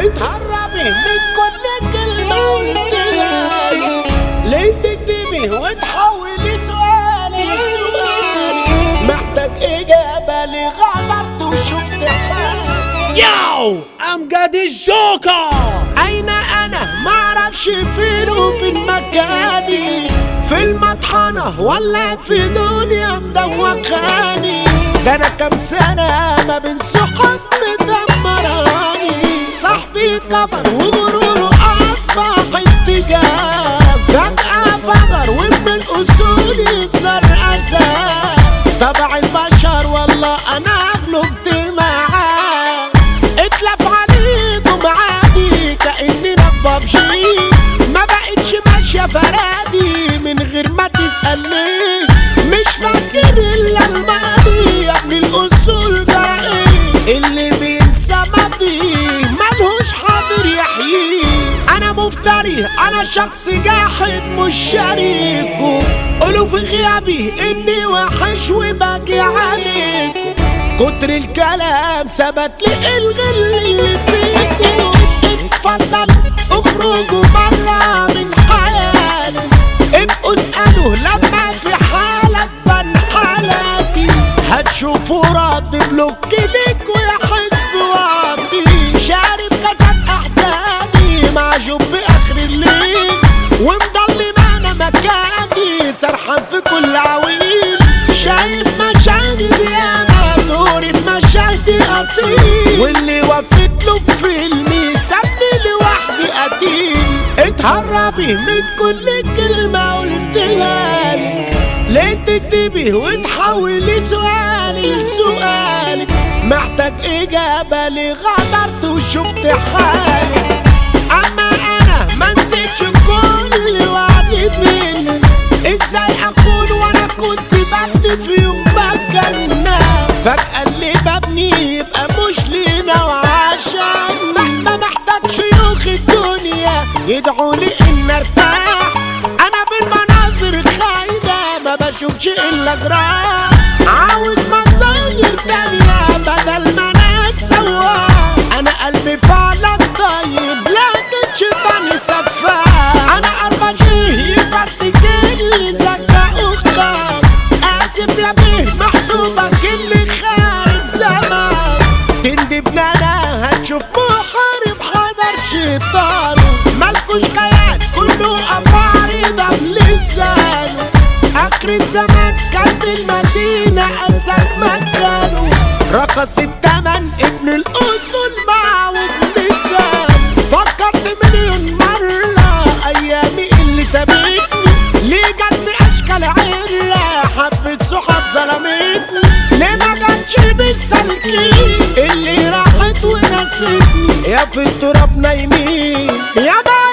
اتهربي من كل كلمة قلتها لك، ليه تكتبي وتحولي سؤالي لسؤالي؟ محتاج إجابة ليه غدرت وشفت حالي. ياو أمجد الجوكر. أين أنا معرفش فين وفين مكاني، في المطحنة ولا في دنيا مدوخاني؟ ده أنا كام سنة ما بين صحاب مدمراني، صاحبي كبر وغروره أصبح اتجاه، فجأة فجر ومن الأصول يصير أساس. طبع البشر والله أنا غلبت معاه، اتلف عليكم عادي كأننا ببجي، ما بقتش ماشية فرادي من غير ما تسألني، مش فاكر إلا الماضي يا ابن الأصول ده إيه؟ اللي بينسى ماضي ملهوش حاضر يحييه. أنا مفتري، أنا شخص جاحد مش شريكه، قولوا في غيابي إني وحش وباجي عليكم، كتر الكلام ثبت لي الغل اللي فيكم. اتفضل اخرجوا برا من حياتي، ابقوا اسألوا لما في حالة تبان حالاتي، هتشوفوا رد بلوك ليكوا يا حزب وعدي. شارب كاسات احزاني معجوب باخر الليل، ومضل معنا مكاني سرحان في كل عويل، شايف مشاهدي ياما نوري في مشاهدي اصيل، واللي وفيت له بفيلمي سابني لوحدي قتيل. اتهربي من كل كلمة قلتها لك، ليه تكتبي وتحولي سؤالي لسؤالك؟ محتاج إجابة ليه غدرت وشفت حالك؟ أما أنا منسيتش كل وعد مني، ازاي أكون وأنا كنت ببني في يوم بجنة، فجأة اللي ببني يبقى مش لينا وعشان ما محتاج شيوخ الدنيا يدعولي إن ارتاح. أنا بالمناظر الخايبة ما بشوفش إلا جراح، عاوز مصاير تانية بدل ما أنا سواح. أنا قلبي فعلا طيب لكن شيطاني سفاح، أنا أربجيه يفرتك اللي زكا أخاك، آسف يا بيه محسوبك اللي خارب زمان، تندب أنا هتشوف محارب حضر شيطانه، مالكوش خيال كله أبعرضة بلسانه، آخر الزمان كانت المدينة أنسك مكانه، رقص التمن ابن الأصول معه بميزان. فكرت مليون مرة أيامي اللي سابتني، ليه جاتني أشكال عرة حبة صحاب ظلمتني، ليه ما جاتش بالسالكين اللي راحت ونسيتني، يا في التراب نايمين يا